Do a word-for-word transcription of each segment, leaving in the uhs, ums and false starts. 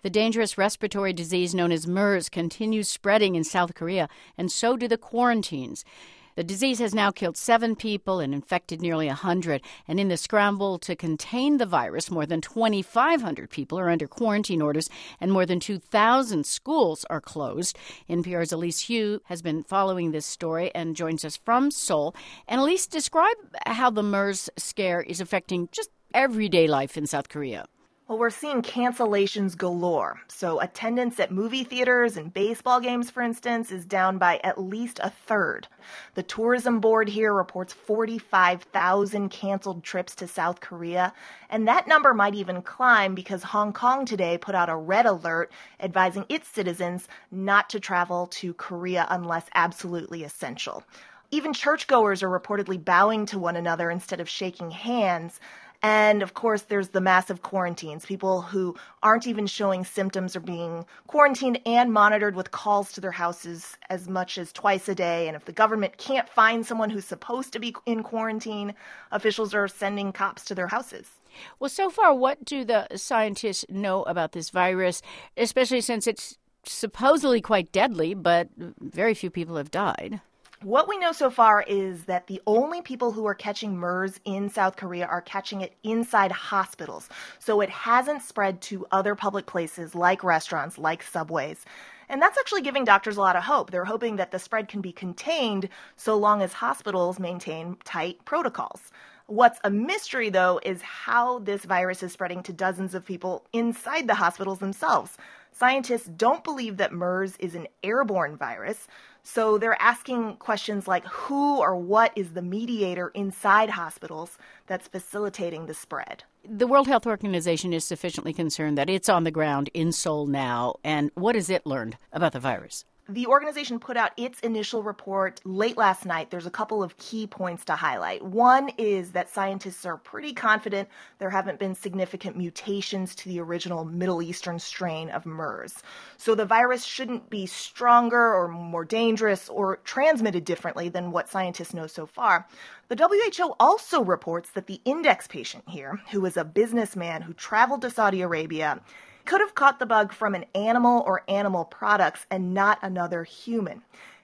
The dangerous respiratory disease known as MERS continues spreading in South Korea, and so do the quarantines. The disease has now killed seven people and infected nearly one hundred. And in the scramble to contain the virus, more than twenty-five hundred people are under quarantine orders and more than two thousand schools are closed. N P R's Elise Hu has been following this story and joins us from Seoul. And Elise, describe how the MERS scare is affecting just everyday life in South Korea. Well, we're seeing cancellations galore. So attendance at movie theaters and baseball games, for instance, is down by at least a third. The tourism board here reports forty-five thousand canceled trips to South Korea. And that number might even climb because Hong Kong today put out a red alert advising its citizens not to travel to Korea unless absolutely essential. Even churchgoers are reportedly bowing to one another instead of shaking hands. And, of course, there's the massive quarantines. People who aren't even showing symptoms are being quarantined and monitored with calls to their houses as much as twice a day. And if the government can't find someone who's supposed to be in quarantine, officials are sending cops to their houses. Well, so far, what do the scientists know about this virus, especially since it's supposedly quite deadly, but very few people have died? What we know so far is that the only people who are catching MERS in South Korea are catching it inside hospitals. So it hasn't spread to other public places like restaurants, like subways. And that's actually giving doctors a lot of hope. They're hoping that the spread can be contained so long as hospitals maintain tight protocols. What's a mystery, though, is how this virus is spreading to dozens of people inside the hospitals themselves. Scientists don't believe that MERS is an airborne virus, so they're asking questions like who or what is the mediator inside hospitals that's facilitating the spread. The World Health Organization is sufficiently concerned that it's on the ground in Seoul now, and what has it learned about the virus? The organization put out its initial report late last night. There's a couple of key points to highlight. One is that scientists are pretty confident there haven't been significant mutations to the original Middle Eastern strain of MERS. So the virus shouldn't be stronger or more dangerous or transmitted differently than what scientists know so far. The W H O also reports that the index patient here, who was a businessman who traveled to Saudi Arabia, could have caught the bug from an animal or animal products and not another human.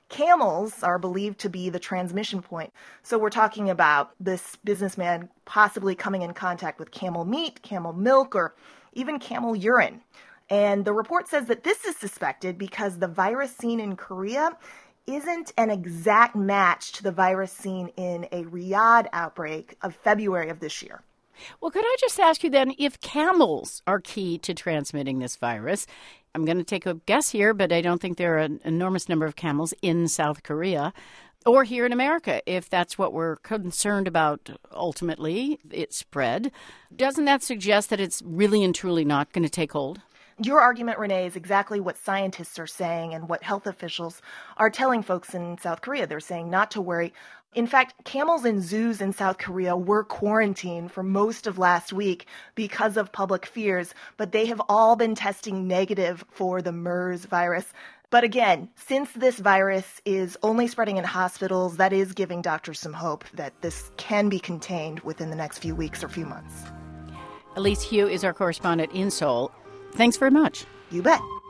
Camels are believed to be the transmission point. So we're talking about this businessman possibly coming in contact with camel meat, camel milk, or even camel urine. And the report says that this is suspected because the virus seen in Korea isn't an exact match to the virus seen in a Riyadh outbreak of February of this year. Well, could I just ask you then, if camels are key to transmitting this virus, I'm going to take a guess here, but I don't think there are an enormous number of camels in South Korea or here in America, if that's what we're concerned about ultimately, its spread. Doesn't that suggest that it's really and truly not going to take hold? Your argument, Renee, is exactly what scientists are saying and what health officials are telling folks in South Korea. They're saying not to worry. In fact, camels in zoos in South Korea were quarantined for most of last week because of public fears, but they have all been testing negative for the MERS virus. But again, since this virus is only spreading in hospitals, that is giving doctors some hope that this can be contained within the next few weeks or few months. Elise Hu is our correspondent in Seoul. Thanks very much. You bet.